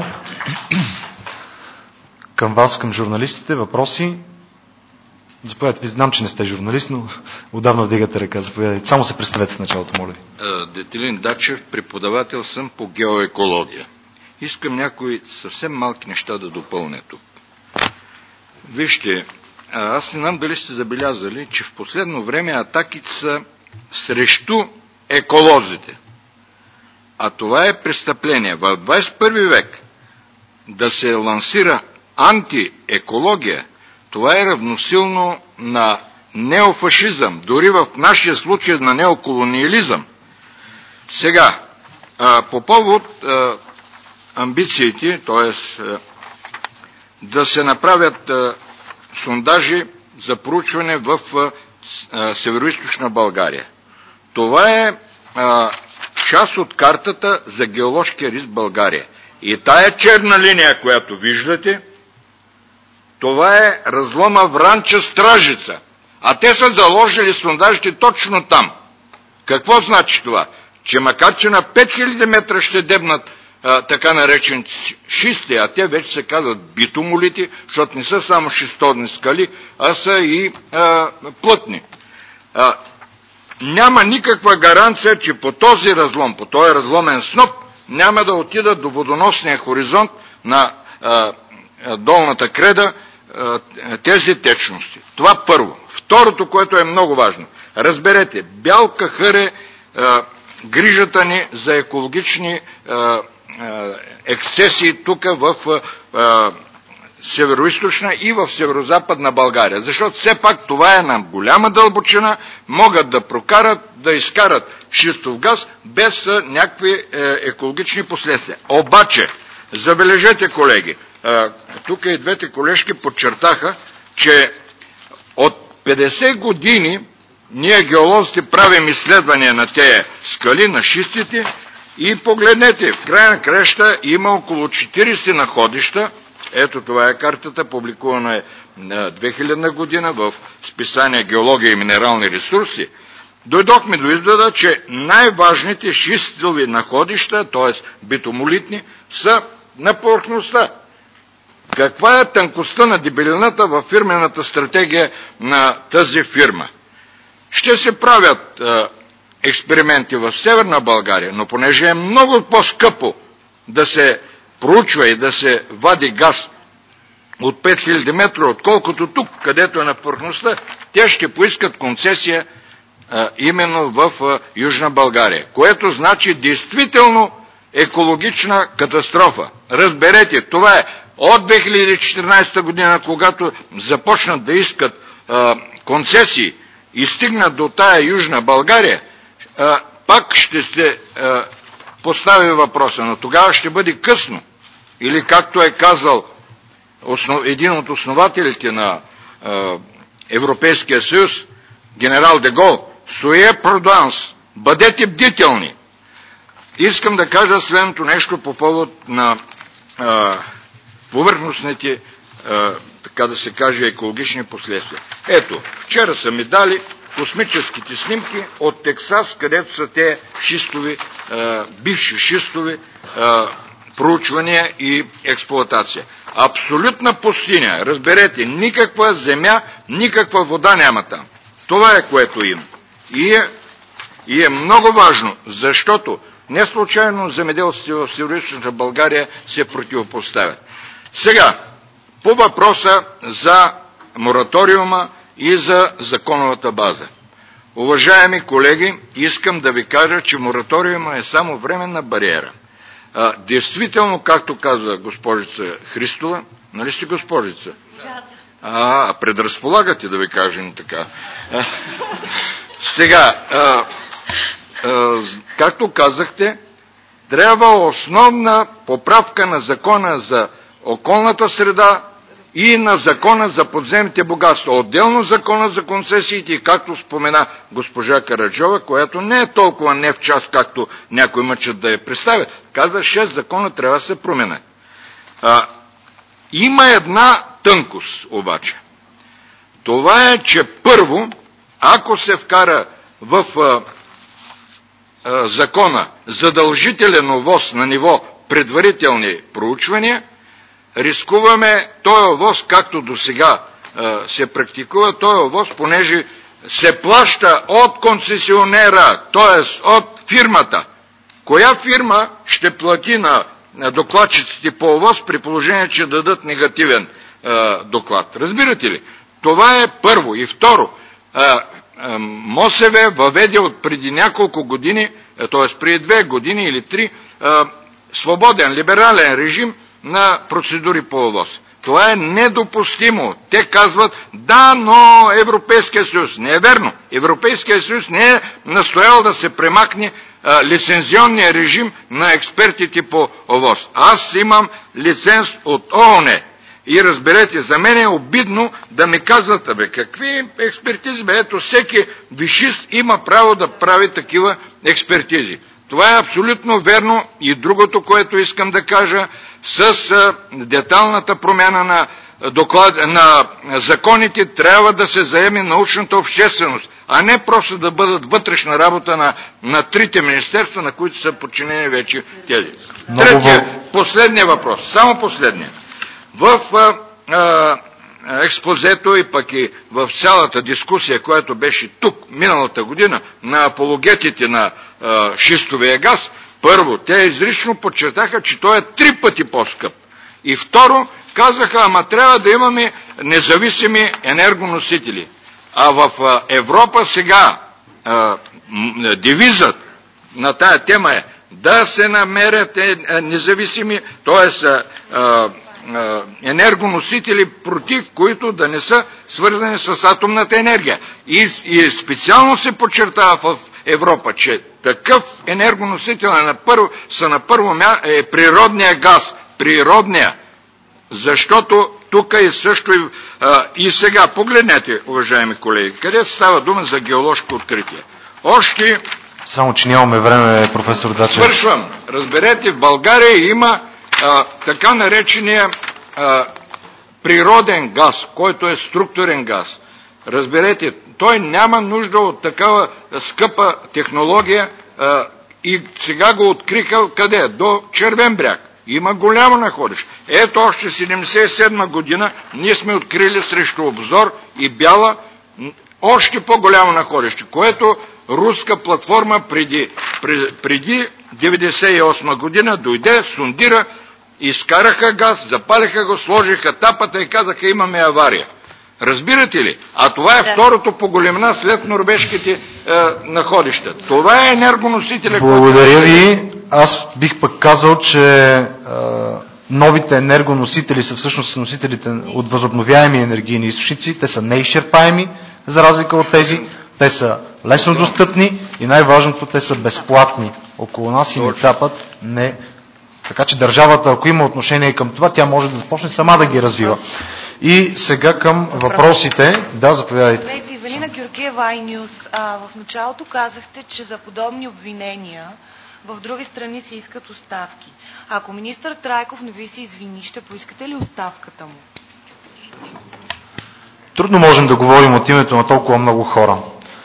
Към вас, към журналистите, въпроси? Заповядайте. Ви знам, че не сте журналист, но отдавна вдигате ръка. Заповядайте. Само се представете в началото, моля ви. Детелин Дачев, преподавател съм по геоекология. Искам някои съвсем малки неща да допълня тук. Вижте, аз не знам дали сте забелязали, че в последно време атаките са срещу еколозите. А това е престъпление. В 21 век да се лансира антиекология, това е равносилно на неофашизъм, дори в нашия случай на неоколониализъм. Сега, по повод амбициите, т.е. да се направят сондажи за проучване в североизточна България. Това е част от картата за геоложкия риск в България. И тая черна линия, която виждате, това е разлома Вранча-Стражица. А те са заложили сондажите точно там. Какво значи това? Че макар че на 5000 метра ще дебнат така наречени шисти, а те вече се казват битумолити, защото не са само шистодни скали, а са и плътни. Няма никаква гаранция, че по този разлом, по този разломен сноп, няма да отидат до водоносния хоризонт на долната креда тези течности. Това първо. Второто, което е много важно. Разберете, бял кахър е грижата ни за екологични ексцесии тук в североизточна и в северозападна България. Защото все пак това е на голяма дълбочина, могат да прокарат, да изкарат шистов газ без някакви екологични последствия. Обаче, забележете, колеги, тук и двете колежки подчертаха, че от 50 години ние геолозите правим изследвания на тези скали, на шистите и погледнете, в края на краща има около 40 находища. Ето това е картата, публикувана е 2000 година в списание Геология и минерални ресурси. Дойдохме до извода, че най-важните шистови находища, т.е. битумолитни, са на повърхността. Каква е тънкостта на дебелината във фирмената стратегия на тази фирма? Ще се правят експерименти в Северна България, но понеже е много по-скъпо да се проучва и да се вади газ от 5000 метра, отколкото тук, където е на повърхността, те ще поискат концесия именно в Южна България, което значи действително екологична катастрофа. Разберете, това е от 2014 година, когато започнат да искат концесии и стигнат до тая Южна България, пак ще се постави въпроса, но тогава ще бъде късно. Или както е казал един от основателите на Европейския съюз, генерал де Гол, «Суе пруденс», бъдете бдителни. Искам да кажа следното нещо по повод на повърхностните, така да се каже, екологични последствия. Ето, вчера са ми дали космическите снимки от Тексас, където са те шистови, бивши шистови проучвания и експлоатация. Абсолютна пустиня, разберете, никаква земя, никаква вода няма там. Това е което има. И е много важно, защото не случайно земеделците в Североизточна България се противопоставят. Сега, по въпроса за мораториума и за законовата база. Уважаеми колеги, искам да ви кажа, че мораториума е само временна бариера. Действително, както казва госпожица Христова, нали сте госпожица? Предразполагате, да ви кажем така. Сега, както казахте, трябва основна поправка на закона за околната среда и на закона за подземните богатства. Отделно закона за концесиите и както спомена госпожа Караджова, която не е толкова не в час, както някой мъчат да я представят. Каза, 6 закона трябва да се променят. Има една тънкост обаче. Това е, че първо, ако се вкара в закона задължителен ОВОС на ниво предварителни проучвания, рискуваме този ОВОС, както до сега се практикува, този ОВОС, понеже се плаща от концесионера, т.е. от фирмата. Коя фирма ще плати на докладчиците по ОВОС при положение, че дадат негативен доклад? Разбирате ли? Това е първо. И второ, МОСВ въведе от преди няколко години, т.е. преди 2 години или 3, свободен, либерален режим на процедури по ОВОС. Това е недопустимо. Те казват, да, но Европейския съюз. Не е верно. Европейския съюз не е настоял да се премахне лицензионния режим на експертите по ОВОС. Аз имам лиценз от ООН. И разберете, за мен е обидно да ми казват, какви експертизи, ето всеки висшист има право да прави такива експертизи. Това е абсолютно верно. И другото, което искам да кажа, с деталната промяна на законите трябва да се заеме научната общественост, а не просто да бъдат вътрешна работа на трите министерства, на които са подчинени вече тези. Третия, последния въпрос, само последния. В експозето и пък и в цялата дискусия, която беше тук миналата година на апологетите на шистовия газ, първо, те изрично подчертаха, че той е 3 пъти по-скъп. И второ, казаха, ама трябва да имаме независими енергоносители. А в Европа сега девизът на тая тема е да се намерят независими, т.е. енергоносители, против които да не са свързани с атомната енергия. И специално се подчертава в Европа, че такъв енергоносител на първо място е природния газ. Природния. Защото тук е също и сега, погледнете, уважаеми колеги, къде става дума за геоложко откритие. Още... Само, че нямаме време, професор Дачев. Свършвам. Разберете, в България има така наречения природен газ, който е структурен газ. Разберете, той няма нужда от такава скъпа технология и сега го откриха къде? До Червен бряг. Има голямо находище. Ето още 1977 година ние сме открили срещу Обзор и Бяла още по-голямо находище, което руска платформа преди 1998 година дойде, сундира, изкараха газ, запалиха го, сложиха тапата и казаха, имаме авария. Разбирате ли? А това е второто по големина след норвежките находища. Това е енергоносителя. Благодаря ви. Аз бих пък казал, че новите енергоносители са всъщност носителите от възобновяеми енергийни източници. Те са неизчерпаеми, за разлика от тези. Те са лесно достъпни и най-важното, те са безплатни. Около нас и не цапат. Не. Така че държавата, ако има отношение към това, тя може да започне сама да ги развива. И сега към въпросите. Да, заповядайте. Здравейте, Ивелина Георгиева, iNews. В началото казахте, че за подобни обвинения в други страни се искат оставки. Ако министър Трайков не ви се извини, ще поискате ли оставката му? Трудно можем да говорим от името на толкова много хора.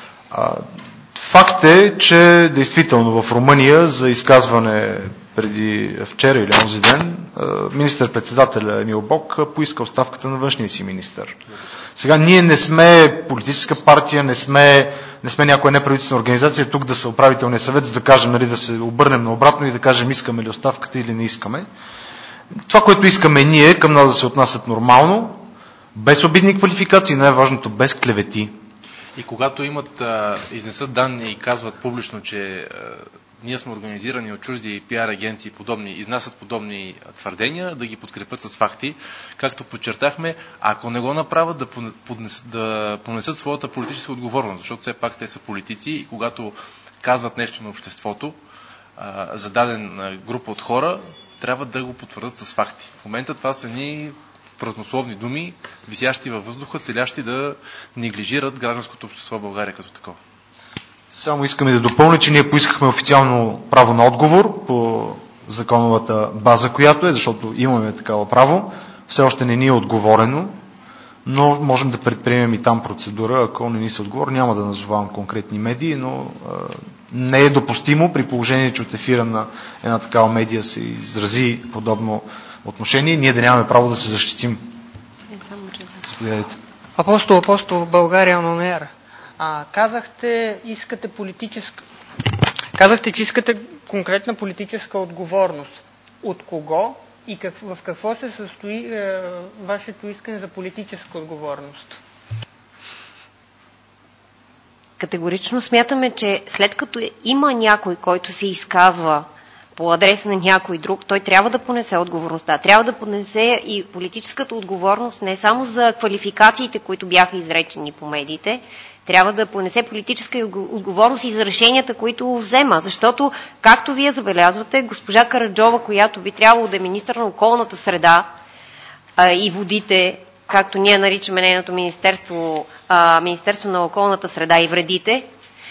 Факт е, че действително в Румъния за изказване преди вчера или онзи ден министър-председателя Емил Бог поиска оставката на външния си министър. Сега ние не сме политическа партия, не сме някоя неправителствена организация тук да са управителния съвет, за да кажем, нали, да се обърнем наобратно и да кажем искаме ли оставката или не искаме. Това, което искаме ние, към нас да се отнасят нормално, без обидни квалификации, най-важното без клевети. И когато изнесат данни и казват публично, че ние сме организирани от чужди пиар агенции, изнасят подобни твърдения, да ги подкрепят с факти, както подчертахме, ако не го направят, да понесат своята политическа отговорност, защото все пак те са политици и когато казват нещо на обществото за даден група от хора, трябва да го потвърдят с факти. В момента това са ни празнословни думи, висящи във въздуха, целящи да неглижират гражданското общество в България като такова. Само искаме да допълня, че ние поискахме официално право на отговор по законовата база, която е, защото имаме такава право. Все още не ни е отговорено, но можем да предприемем и там процедура, ако не ни се отговори. Няма да назовавам конкретни медии, но не е допустимо при положение, че от ефира на една такава медия се изрази подобно отношение, ние да нямаме право да се защитим. Заповядайте. Апостол, България on air. Казахте, че искате конкретна политическа отговорност. От кого и в какво се състои вашето искане за политическа отговорност? Категорично смятаме, че след като има някой, който се изказва по адреса на някой друг, той трябва да понесе отговорността. Трябва да понесе и политическата отговорност не само за квалификациите, които бяха изречени по медиите, трябва да понесе политическа отговорност и за решенията, които взема. Защото, както вие забелязвате, госпожа Караджова, която би трябвало да е министър на околната среда и водите, както ние наричаме нейното министерство, Министерство на околната среда и вредите,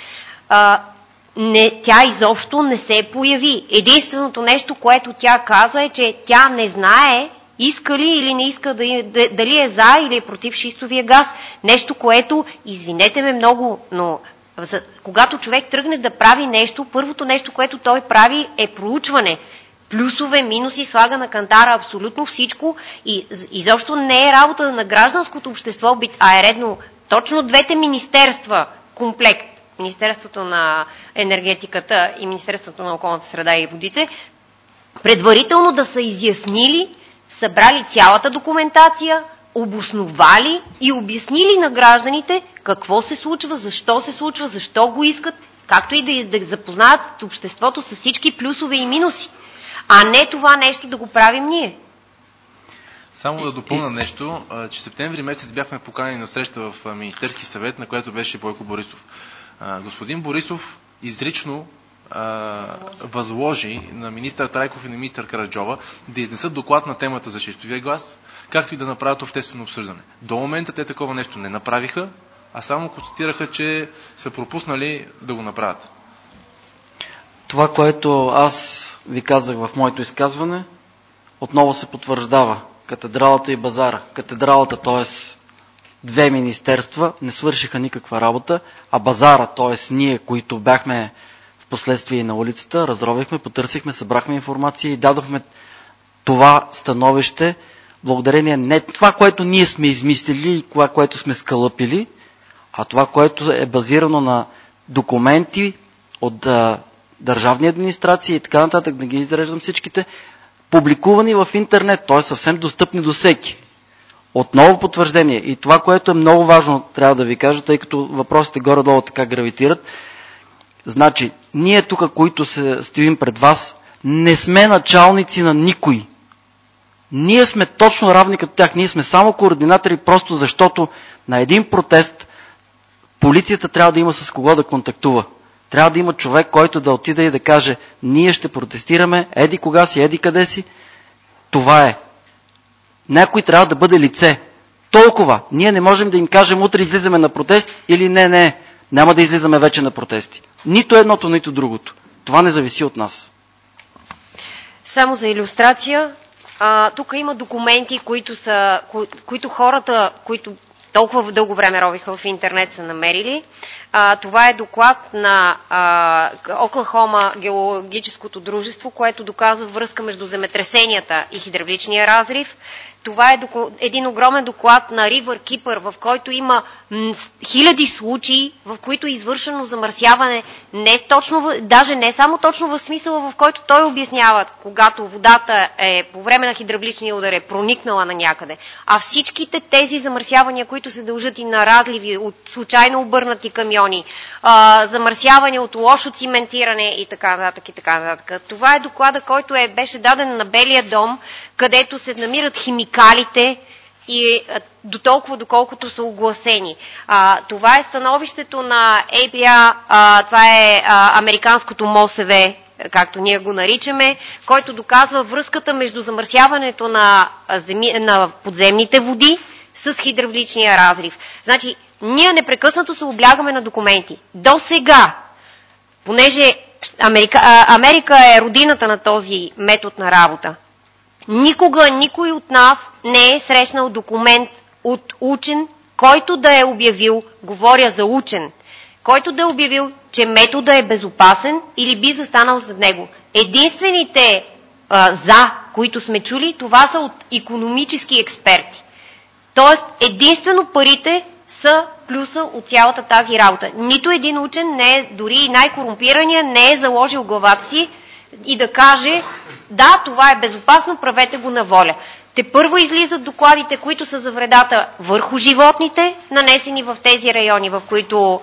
тя изобщо не се появи. Единственото нещо, което тя каза е, че тя не знае иска ли или не иска дали е за или е против шистовия газ. Нещо, което, извинете ме много, но когато човек тръгне да прави нещо, първото нещо, което той прави е проучване. Плюсове, минуси, слага на кантара абсолютно всичко и изобщо не е работа на гражданското общество, а е редно точно двете министерства комплект. Министерството на енергетиката и Министерството на околната среда и водите, предварително да са изяснили, събрали цялата документация, обосновали и обяснили на гражданите какво се случва, защо го искат, както и да запознаят обществото с всички плюсове и минуси, а не това нещо да го правим ние. Само да допълня нещо, че септември месец бяхме поканени на среща в Министерски съвет, на която беше Бойко Борисов. Господин Борисов изрично възложи на министър Трайков и на министър Караджова да изнесат доклад на темата за шистовия газ, както и да направят обществено обсъждане. До момента те такова нещо не направиха, а само констатираха, че са пропуснали да го направят. Това, което аз ви казах в моето изказване, отново се потвърждава. Катедралата и базара. Катедралата, т.е. две министерства, не свършиха никаква работа, а базара, т.е. ние, които бяхме в последствие на улицата, разровихме, потърсихме, събрахме информация и дадохме това становище, благодарение не това, което ние сме измислили и това, което сме скалъпили, а това, което е базирано на документи от държавни администрации и така нататък, да ги изреждам всичките, публикувани в интернет, т.е. съвсем достъпни до всеки. Отново потвърждение. И това, което е много важно, трябва да ви кажа, тъй като въпросите горе-долу така гравитират. Значи, ние тук, които се стоим пред вас, не сме началници на никой. Ние сме точно равни като тях. Ние сме само координатори, просто защото на един протест полицията трябва да има с кого да контактува. Трябва да има човек, който да отиде и да каже: ние ще протестираме, еди кога си, еди къде си. Това е. Някой трябва да бъде лице. Толкова. Ние не можем да им кажем утре излизаме на протест или не, няма да излизаме вече на протести. Нито едното, нито другото. Това не зависи от нас. Само за илюстрация, тук има документи, които хората, които толкова дълго време ровиха в интернет, са намерили. Това е доклад на Оклахома геологическото дружество, което доказва връзка между земетресенията и хидравличния разрив. Това е един огромен доклад на Riverkeeper, в който има хиляди случаи, в които е извършено замърсяване, даже не само точно в смисъла, в който той обяснява, когато водата е по време на хидравличния удар е проникнала на някъде, а всичките тези замърсявания, които се дължат и на разливи от случайно обърнати камиони, замърсяване от лошо циментиране и така нататък и така нататък. Това е доклада, който беше даден на Белия дом, където се намират химикалите и до толкова, доколкото са огласени. Това е становището на APA, това е американското МОСВ, както ние го наричаме, който доказва връзката между замърсяването на подземните води с хидравличния разрив. Значи, ние непрекъснато се облягаме на документи. До сега, понеже Америка е родината на този метод на работа, никога никой от нас не е срещнал документ от учен, който да е обявил, говоря за учен, който да е обявил, че методът е безопасен или би застанал зад него. Единствените които сме чули, това са от икономически експерти. Тоест, единствено парите са плюса от цялата тази работа. Нито един учен, дори и най-корумпирания, не е заложил главата си и да каже: да, това е безопасно, правете го на воля. Тепърво излизат докладите, които са за вредата върху животните, нанесени в тези райони, в които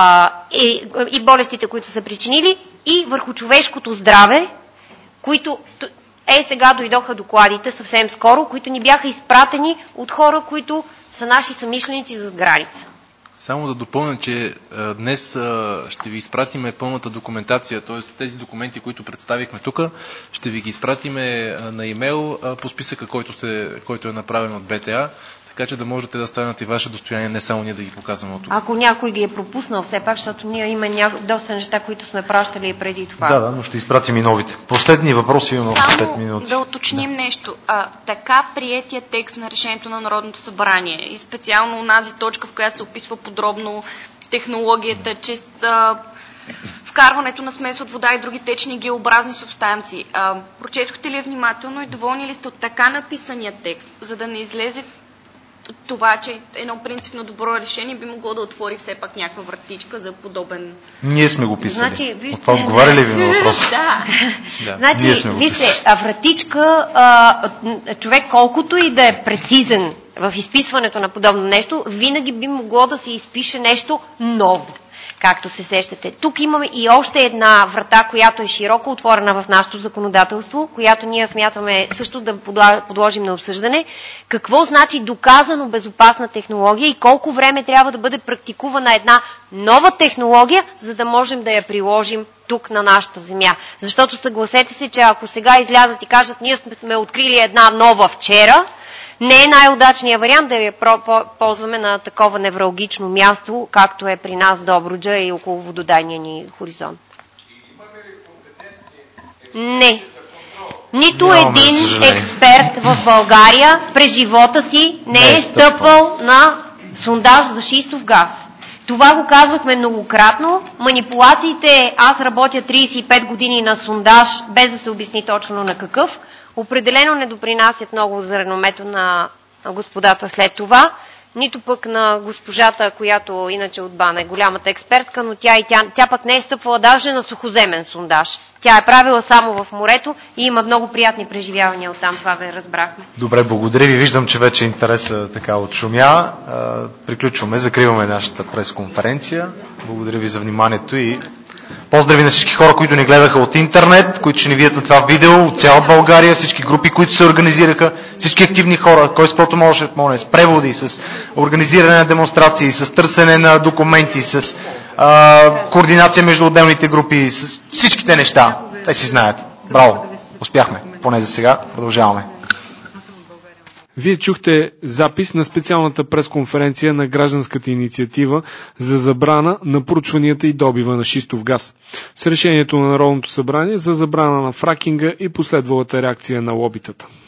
и болестите, които са причинили, и върху човешкото здраве, които сега дойдоха докладите съвсем скоро, които ни бяха изпратени от хора, които са наши съмишленици зад граница. Само да допълня, че днес ще ви изпратиме пълната документация, т.е. тези документи, които представихме тук, ще ви ги изпратиме на имейл по списъка, който е направен от БТА, така че да можете да станат и ваше достояние, не само ние да ги показваме от тук. Ако някой ги е пропуснал все пак, защото ние има доста неща, които сме пращали и преди това. Да, но ще изпратим и новите. Последни въпроси имаме 5 минути. Да уточним нещо. Така приетия текст на решението на Народното събрание и специално онази точка, в която се описва подробно технологията, че вкарването на смес от вода и други течни геообразни субстанции. Прочетохте ли внимателно и доволни ли сте от така написания текст, за да не излезе това, че едно принципно добро решение би могло да отвори все пак някаква вратичка за подобен... Ние сме го писали. Значи, вижте... Това отговаря ли ви на въпроса? Да. Значи, вижте, вратичка, човек колкото и да е прецизен в изписването на подобно нещо, винаги би могло да се изпише нещо ново, както се сещате. Тук имаме и още една врата, която е широко отворена в нашето законодателство, която ние смятаме също да подложим на обсъждане. Какво значи доказано безопасна технология и колко време трябва да бъде практикувана една нова технология, за да можем да я приложим тук на нашата земя. Защото съгласете се, че ако сега излязат и кажат: ние сме открили една нова вчера, не е най-удачният вариант да я ползваме на такова невралгично място, както е при нас Добруджа и около вододайния ни хоризонт. Не. Нито един експерт в България през живота си не е стъпвал на сондаж за шистов газ. Това го казвахме многократно. Манипулациите, аз работя 35 години на сондаж, без да се обясни точно на какъв, определено не допринасят много за реномето на господата след това, нито пък на госпожата, която иначе от БАН е голямата експертка, но тя пък не е стъпвала даже на сухоземен сондаж. Тя е правила само в морето и има много приятни преживявания оттам, това бе разбрахме. Добре, благодаря ви. Виждам, че вече интересът така отшумя. Приключваме, закриваме нашата пресконференция. Благодаря ви за вниманието и поздрави на всички хора, които ни гледаха от интернет, които ще ни видят на това видео, от цяла България, всички групи, които се организираха, всички активни хора, кой с каквото може, с преводи, с организиране на демонстрации, с търсене на документи, с координация между отделните групи, с всичките неща. Те си знаят. Браво! Успяхме. Поне за сега. Продължаваме. Вие чухте запис на специалната пресконференция на гражданската инициатива за забрана на проучванията и добива на шистов газ с решението на Народното събрание за забрана на фракинга и последвалата реакция на лобитата.